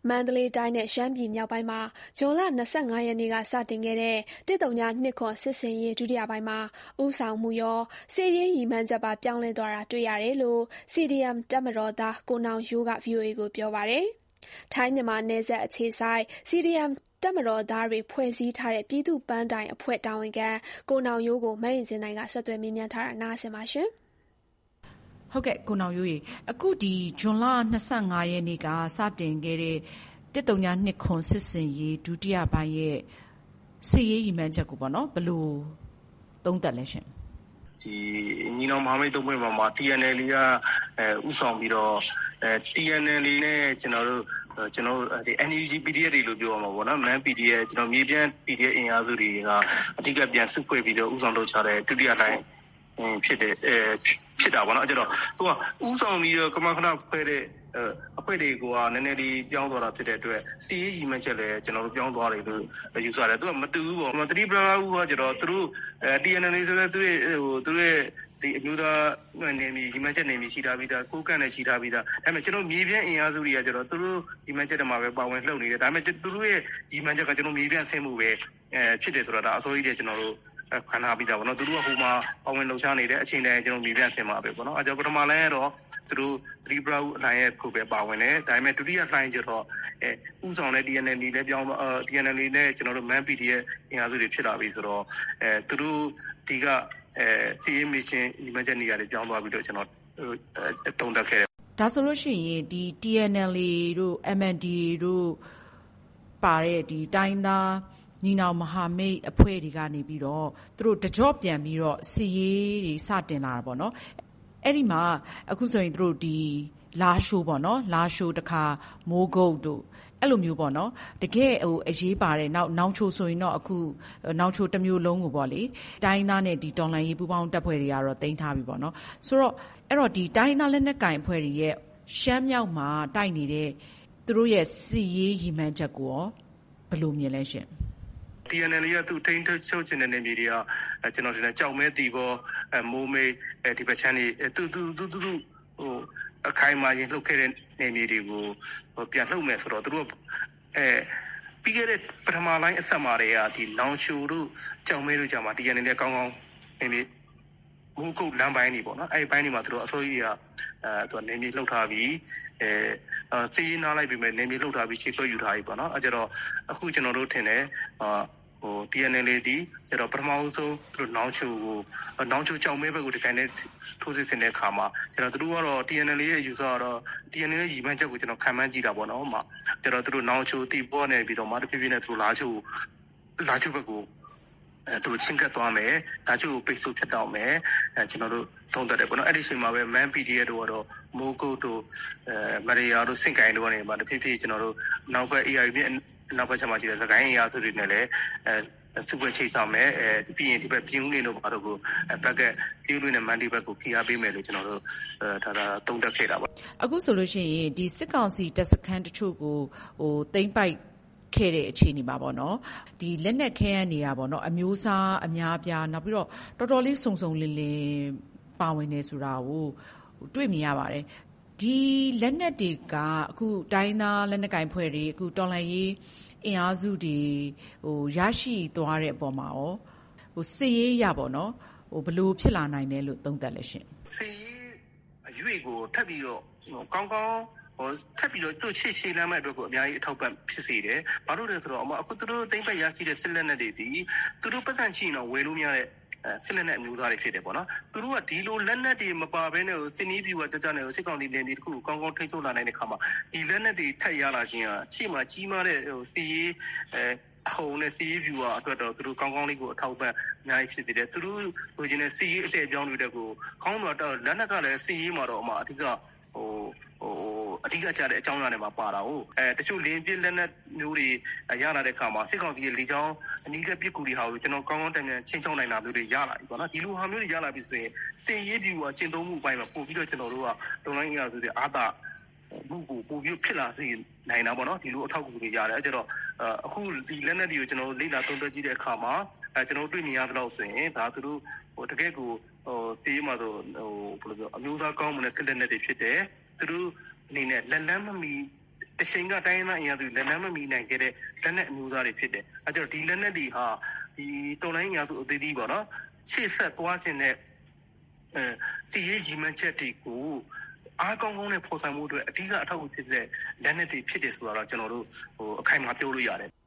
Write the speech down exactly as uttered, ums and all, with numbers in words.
မန္တလေးတိုင်းနဲ့ရှမ်းပြည်မြောက်ပိုင်းမှာဇွန်လ၂၅ရက်နေ့ကစတင်ခဲ့တဲ့တစ်တုံညာနှစ်ခွန်စစ်ဆင်ရေးဒုတိယပိုင်းမှာဦးဆောင်မှုရောစစ်ရေးရည်မှန်းချက်ပါပြောင်းလဲသွားတာတွေ့ရတယ်လို့ စီ ဒီ အမ် တပ်မတော်သားကိုနောင်ရိုးက ဗွီအိုအေကိုပြောပါတယ်။ထိုင်းမြန်မာနယ်စပ်အခြေစိုက် စီ ဒီ အမ် တပ်မတော်သားတွေဖွဲ့စည်းထားတဲ့ပြည်သူ့ပန်းတိုင်အဖွဲ့တာဝန်ခံကိုနောင်ရိုးကိုမအင်ကြင်းနိုင်ကဆက်သွယ်မေးမြန်းထားတာနားဆင်ပါရှင်။ဟုတ်ကဲ့ကိုနောင်ရိုးရေအခုဒီဇွန်လ၂၅ရက်နေ့ကစတင်ခဲ့တဲ့တစ်တုံညာနှစ်ခွန်စစ်စင်ရေးဒုတိယပိုင်းရဲ့စစ်ရေးရည်မှန်းချက်ကိုပေါ့နော်ဘယ်လိုသုံးသပ်လဲရှင်ဒီညီနောင်မဟာမိတ်သုံးဖွဲ့မှာ တီ အန် အယ် အေ ကအဲဥဆောင်ပြီးတော့အဲ တီ အန် အယ် အေ နဲ့ကျွန်တော်တို့ကျွန်တော်တို့ဒီ အန် ယူ ဂျီ ပီ ဒီ အက်ဖ် တွေလို့ပြောရမှာပေါ့နော် Man ပီ ဒီ အက်ဖ် ကျွန်တော်မြေပြန့် ပီ ဒီ အက်ဖ် အင်အားစုတွေကအဓိကပြန်စုဖွဲ့ပြီးတော့ဥဆောင်လုပ်ချတဲ့ဒုတိယတိုင်းဖြစ်တဲ့အဲဖြစ်တာပေါ့နော်အဲ့တော့သူကဥဆောင်ပြီးတော့ကမခဏဖွဲ့တဲ့အဖွဲ့တွေကနည်းနည်းလေးပြောင်းသွားတာဖြစ်တဲ့အတွက်စီရေးရည်မှန်းချက်လည်းကျွန်တော်တို့ပြောင်းသွားတယ်လို့ယူဆတယ်သူကမတူဘူးပေါ့သတိပလာဦးကကျတော့သူတို့အဲ တီ အန် အယ် အေ ဆိုတဲ့သူရဲ့ဟိုသူရဲ့ဒီအမျိုးသားနေမီရည်မှန်းချက်နေမီရှိထားပြီးသားကိုကန့်နဲ့ရှိထားပြီးသားဒါပေမဲ့ကျွန်တော်မြေပြန့်အင်အားစုတွေကကျတော့သူတို့ရည်မှန်းချက်တွေမှာပဲပါဝင်လှုပ်နေတယ်ဒါပေမဲ့သူတို့ရဲ့ရည်မှန်းချက်ကကျွန်တော်မြေပြန့်ဆင်းမှုပဲအဲဖြစ်တယ်ဆိုတော့ဒါအစိုးရရဲ့ကျွန်တော်တို့ခန္ဓာပြီးတာပေါ့နော်သူတို့ကဟိုမှာပဝင်လှုပ်ရှားနေတဲ့အချိန်တိုင်းကျွန်တော်မြေပြန့်ဆင်းမှာပဲပေါ့နော်အဲကြောင့်ပထမလိုင်းကတော့သူတို့သတိပလာဦးအတိုင်းရဲ့ခုပဲပါဝင်တယ်ဒါပေမဲ့ဒုတိယလိုင်းကျတော့အဲဥဆောင်တဲ့ တီ အန် အယ် အေ လည်းပြောင်းတော့ တီ အန် အယ် အေ နဲ့ကျွန်တော်တို့ Man ပီ ဒီ အက်ဖ် အင်အားစုတွေဖြစ်လာပြီဆိုတော့အဲသူတို့ဒီကအဲစီရေးမစ်ရှင်ညီမချက်နေရာတွေပြောင်းသွားပြီးတော့ကျွန်တော်တုံ့တက်ခဲ့တယ်ဒါဆိုလို့ရှိရင်ဒီ တီ အန် အယ် အေ တို့ အမ် အန် ဒီ အေ တို့ပါတဲ့ဒီတိုင်းသားညီနောင်မဟာမိတ်အဖွဲ့တွေကနေပြီးတော့သူတို့တကြော့ပြန်ပြီးတော့စီရေးတွေစတင်လာတာပေါ့နော်အဲ့ဒီမှာအခုဆိုရင်သူတို့ဒီလာရှိုးပေါ့နော်လာရှိုးတခါမိုးကုတ်တို့အဲ့လိုမျိုးပေါ့နော်တကယ်ဟိုအရေးပါတယ်နောက်နောင်ချိုဆိုရင်တော့အခုနောင်ချိုတစ်မျိုးလုံးကိုပေါ့လေတိုင်းသားနဲ့ဒီတော်လှန်ရေးပူးပေါင်းတပ်ဖွဲ့တွေကတော့တင်ထားပြီပေါ့နော်ဆိုတော့အဲ့တော့ဒီတိုင်းသားလက်နက်ကင်အဖွဲ့တွေရဲ့ရှမ်းမြောက်မှာတိုက်နေတဲ့သူတို့ရဲ့စီရေးရည်မှန်းချက်ကိုရောဘယ်လိုမြင်လဲရှင်တီ အန် အယ် အေ ကသူထိန်းချုပ်ချင်တဲ့နေမြေတွေကကျွန်တော်ထင်တယ်ကြောက်မဲတီဘောမိုးမေးဒီပချမ်းတွေသူသူသူသူဟိုအခိုင်အမာရင်လှုပ်ခဲ့တဲ့နေမြေတွေကိုပြန်လှုပ်မယ်ဆိုတော့သူတို့အဲပြီးခဲ့တဲ့ပထမလိုင်းအဆက်မှာတွေကဒီလောင်ချိုတို့ကြောက်မဲတို့ကြာမှာတီ အန် အယ် အေ ကောင်းကောင်းနေမြေမိုးကုတ်လမ်းပိုင်းတွေပေါ့နော်အဲ့ဒီပိုင်းတွေမှာသူတို့အစိုးရကအဲသူကနေမြေလှုပ်ထားပြီးအဲစီးနားလိုက်ပြီးမယ်နေမြေလှုပ်ထားပြီးခြေဆွဲယူထားပြီပေါ့နော်အဲကြတော့အခုကျွန်တော်တို့ထင်တယ်အာဟို တီ အန် အယ် အေ ဒီကျတော့ပထမဆုံးသူတို့နောင်ချိုကိုနောင်ချိုကြောင်မဲဘက်ကိုဒီကိုင်းနဲ့ထိုးစစ်ဆင်တဲ့အခါမှာကျွန်တော်တို့ကတော့ တီ အန် အယ် အေ ရဲ့ user ကတော့ တီ အန် အယ် အေ ရဲ့ရည်မှန်းချက်ကိုကျွန်တော်ခံမှန်းကြည့်တာပေါ့နော်ဟိုမှာကျတော့သူတို့နောင်ချိုတီပေါ်နေပြီးတော့မှတဖြည်းဖြည်းနဲ့သူတို့လာချိုလာချိုဘက်ကိုအဲသူချင်းကပ်သွားမယ်ဒါချိုကိုပိတ်ဆို့ဖြတ်တောက်မယ်အဲကျွန်တော်တို့သုံးသပ်တယ်ပေါ့နော်အဲ့ဒီအချိန်မှာပဲ Man ပီ ဒီ အက်ဖ် တို့ကတော့မိုးကုတ်တို့အဲမရီယာတို့စင်ကိုင်းတို့ကနေမှတဖြည်းဖြည်းကျွန်တော်တို့နောက်ဘက် အေ အာ ပြည့်နောက်ဘက်ချက်မှာရှိတဲ့စကိုင်းအင်အားစုတွေနဲ့လည်းအဲစုပွဲချိတ်ဆောင်မယ်အဲပြီးရင်ဒီဘက်ပြင်းဦးနေတို့ဘာတို့ကိုဘက်ကပြင်းဦးနဲ့မန်ဒီဘက်ကိုဖိအားပေးမယ်လို့ကျွန်တော်တို့အဲဒါဒါသုံးသပ်ခဲ့တာပေါ့အခုဆိုလို့ရှိရင်ဒီစစ်ကောင်စီတပ်စခန်းတချို့ကိုဟိုတိမ့်ပိုက်ခဲ့တဲ့အခြေအနေမှာပေါ့နော်ဒီလက်နက်ခဲယမ်းနေရပေါ့နော်အမျိုးအစားအများအပြားနောက်ပြီးတော့တော်တော်လေးစုံစုံလင်လင်ပါဝင်နေဆိုတာကိုတွေ့မြင်ရပါတယ်ဒီလက်နက်တွေကအခုတိုင်းသားလက်နက်ကင်ဖွဲ့တွေအခုတော်လှန်ရေးအင်အားစုတွေဟိုရရှိသွားတဲ့အပေါ်မှာရောဟိုစစ်ရေးရပေါ့နော်ဟိုဘယ်လိုဖြစ်လာနိုင်တယ်လို့သုံးသပ်လဲရှင်စစ်ရေးအရွေ့ကိုထပ်ပြီးတော့ကောင်းကောင်းဟိုထပ်ပြီးတော့တို့ချစ်ရှည်လမ်းမဲ့အတွက်ကိုအများကြီးအထောက်ပံ့ဖြစ်စေတယ်ဘာလို့လဲဆိုတော့အခုသူတို့တိမ့်ပတ်ရရှိတဲ့စစ်လက်နက်တွေဒီသူတို့ပတ်စံချီတော့ဝယ်လို့မရတဲ့စစ်လက်နက်အမျိုးသားတွေဖြစ်တယ်ပေါ့နော်သူတို့ကဒီလိုလက်နက်တွေမပါဘဲနဲ့စစ်နီးပြူကတကြနဲ့စစ်ကောင်စီလင်းပြီးတခုကောင်းကောင်းထိန်းချုပ်လာနိုင်တဲ့ခါမှာဒီလက်နက်တွေထပ်ရလာခြင်းဟာရှေ့မှာကြီးမားတဲ့ဟိုစီရေးအဲအုံနဲ့စီရေးပြူကအတွက်တော့သူတို့ကောင်းကောင်းလေးကိုအထောက်ပံ့အများကြီးဖြစ်စေတယ်သူတို့ဟိုကျင်းတဲ့စီရေးအလှည့်အပြောင်းတွေတက်ကိုကောင်းတော့လက်နက်ကလည်းစီရေးမှာတော့အမှအဓိကဟိုဟိုအဓိကကြတဲ့အကြောင်းအရာတွေမှာပါတာဟုတ်အဲတချို့လင်းပြလက်နက်မျိုးတွေရလာတဲ့ခါမှာစစ်ကောင်စီရဲ့လေကြောင်းအနီးကပ်ပစ်ကူတွေဟာကိုကျွန်တော်ကောင်းကောင်းတန်တန်ချင်းချောင်းနိုင်တာမျိုးတွေရလာပြီပေါ့နော်ဒီလိုဟာမျိုးတွေရလာပြီဆိုရင်စင်ရေးပြူကကျင့်သုံးမှုအပိုင်းမှာပို့ပြီးတော့ကျွန်တော်တို့ကတုံးလိုင်းအရာဆိုတဲ့အာသာမှုကိုပို့ပြီးဖြစ်လာစေနိုင်တာပေါ့နော်ဒီလိုအထောက်အကူတွေရတယ်အဲကျတော့အခုဒီလက်နက်တွေကိုကျွန်တော်တို့လေ့လာသုံးသပ်ကြည့်တဲ့အခါမှာအဲကျွန်တော်တို့တွေ့မြင်ရသလောက်ဆိုရင်ဒါသူတို့ဟိုတကယ့်ကိုဟိုစီးမှာဆိုဟိုဘယ်လိုပြောအမျိုးသားကောင်းမွန်တဲ့စစ်လက်နက်တွေဖြစ်တယ်သူတို့အနေနဲ့လက်လန်းမမီတချိန်ကတိုင်းရင်းသားအင်အားစုလက်နက်မမီနိုင်ခဲ့တဲ့လက်နက်အမျိုးသားတွေဖြစ်တယ်။အဲကြောင့်ဒီလက်နက်တွေဟာဒီတော်လှန်ရေးအင်အားစုအသီးသီးပေါ့နော်ရှေ့ဆက်သွားခြင်းနဲ့အဲစီရေးရည်မှန်းချက်တွေကိုအားကောင်းကောင်းနဲ့ဖော်ဆောင်မှုအတွက်အဓိကအထောက်အကူဖြစ်တဲ့လက်နက်တွေဖြစ်တယ်ဆိုတော့ကျွန်တော်တို့ဟိုအခိုင်အမာပြောလို့ရတယ်